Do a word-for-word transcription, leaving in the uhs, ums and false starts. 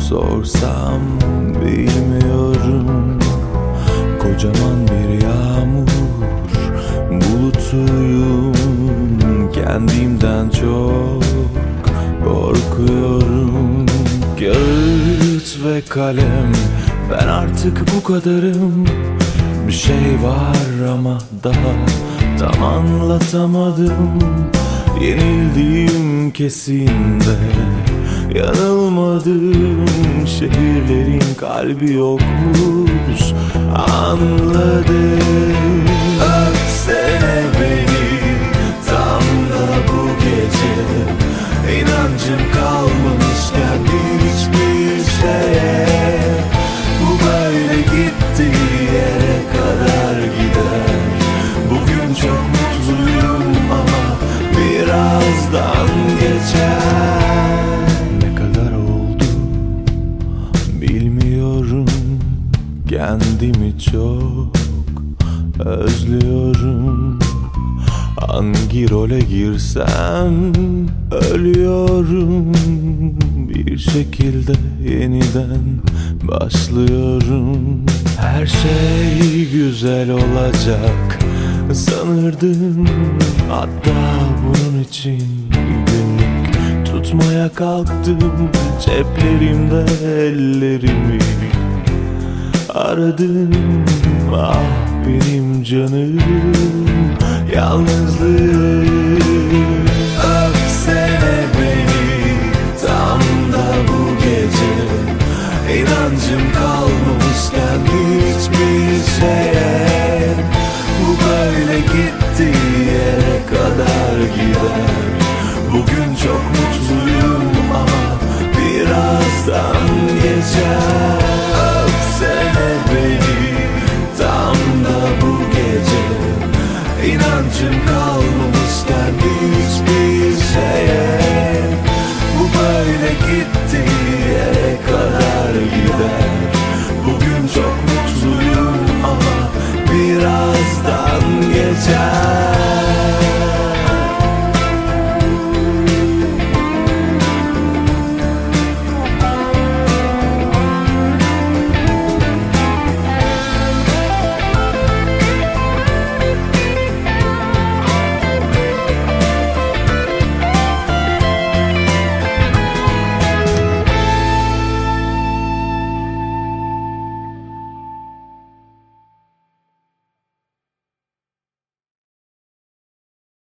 sorsam bilmiyorum. Kocaman bir yağmur bulutuyum, kendimden çok korkuyorum. Kağıt ve kalem, ben artık bu kadarım. Bir şey var ama daha tam anlatamadım. Yenildiğim kesin de yanılmadım. Şehirlerin kalbi yokmuş, anladım. Öpsene beni tam da bu gece, İnancım kalmamışken hiçbir şeye. Bu böyle gittiği yere kadar gider. Bugün çok mutluyum ama birazdan geçer. Ne kadar oldu bilmiyorum, kendimi çok özlüyorum. Hangi role girsem ölüyorum. Bir şekilde yeniden başlıyorum. Her şey güzel olacak sanırdım. Hatta bunun için günlük tutmaya kalktım. Ceplerimde ellerimi aradım. Ah benim canım, yalnızlık. Öpsene beni tam da bu gece, İnancım kalmamışken hiçbir şeye.